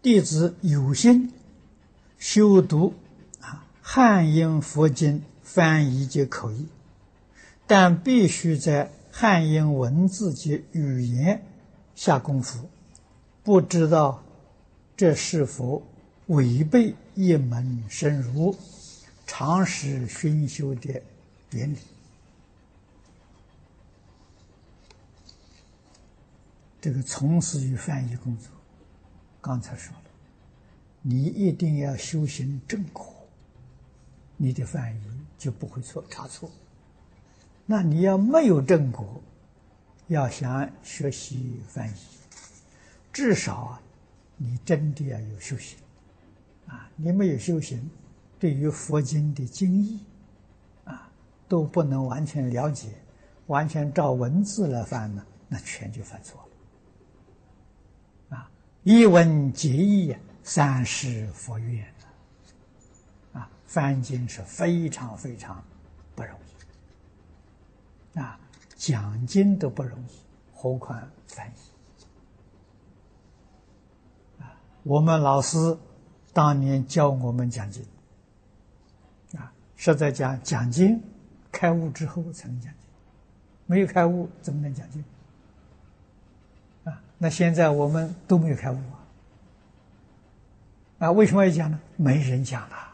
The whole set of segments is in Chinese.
弟子有心修读汉英佛经翻译及口译，但必须在汉英文字及语言下功夫，不知道这是否违背一门深入、常识熏修的原理。这个从事于翻译工作，刚才说了，你一定要修行正果，你的翻译就不会差错。那你要没有正果，要想学习翻译，至少你真的要有修行你没有修行，对于佛经的经义都不能完全了解，完全照文字来翻呢，那全就犯错了一文解义，三世佛愿翻经是非常非常不容易讲经都不容易，何况翻译我们老师当年教我们讲经是在讲经开悟之后才能讲经，没有开悟怎么能讲经那现在我们都没有开悟为什么要讲呢？没人讲了。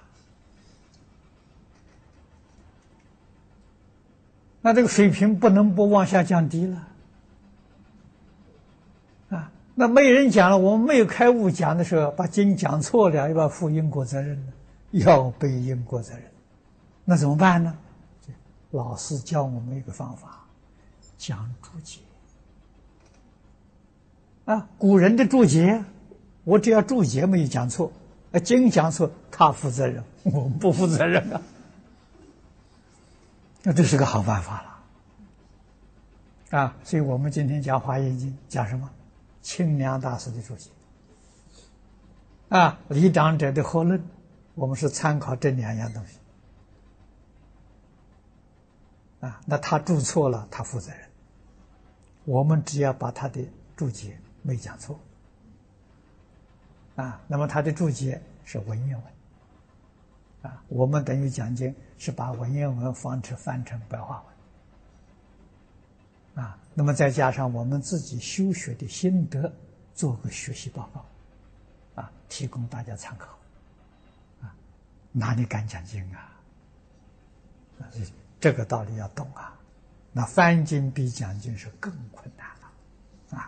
那这个水平不能不往下降低了那没人讲了，我们没有开悟讲的时候，把经讲错了，要负因果责任了，要背因果责任，那怎么办呢？老师教我们一个方法，讲注解古人的注解，我只要注解没有讲错，经讲错他负责任，我们不负责任那这是个好办法了所以我们今天讲《华严经》讲什么？清凉大师的注解李长者的合论，我们是参考这两样东西那他注错了，他负责任，我们只要把他的注解没讲错那么他的注解是文言文我们等于讲经是把文言文翻成白话文那么再加上我们自己修学的心得，做个学习报告提供大家参考哪里敢讲经这个道理要懂那翻经比讲经是更困难了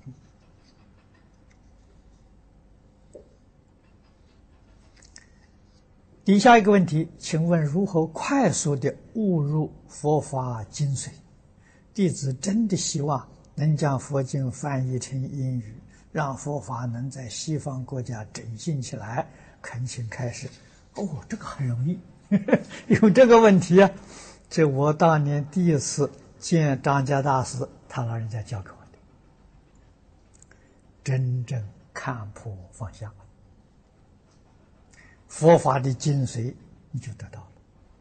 底下一个问题，请问如何快速地悟入佛法精髓？弟子真的希望能将佛经翻译成英语，让佛法能在西方国家振兴起来，恳请开示。这个很容易有这个问题这我当年第一次见张家大师，他老人家教给我的，真正看破放下佛法的精髓你就得到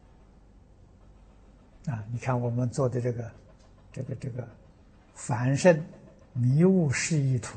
了你看我们做的这个凡圣迷悟示意图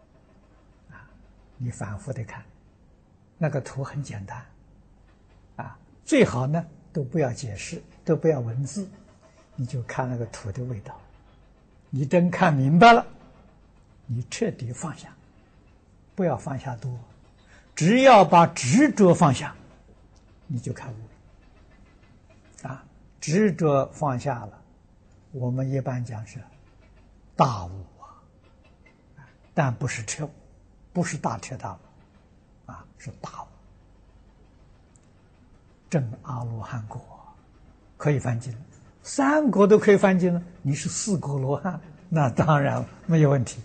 你反复的看那个图很简单最好呢都不要解释，都不要文字，你就看那个图的味道，你真看明白了，你彻底放下，不要放下多，只要把执着放下，你就开悟了执着放下了，我们一般讲是大悟但不是彻悟，不是大彻大悟是大悟，证阿罗汉果可以翻经，三果都可以翻经了，你是四果罗汉，那当然没有问题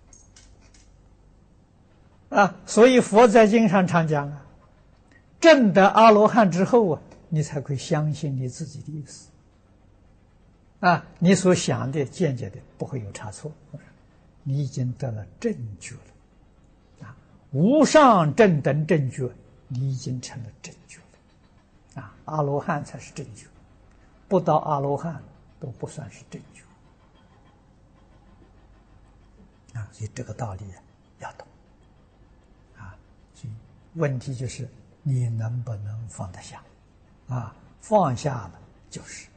所以佛在经上常讲证得阿罗汉之后你才会相信你自己的意思你所想的见解的不会有差错，你已经得了正觉了无上正等正觉，你已经成了正觉了阿罗汉才是正觉，不到阿罗汉都不算是正觉所以这个道理要懂问题就是你能不能放得下？放下了就是。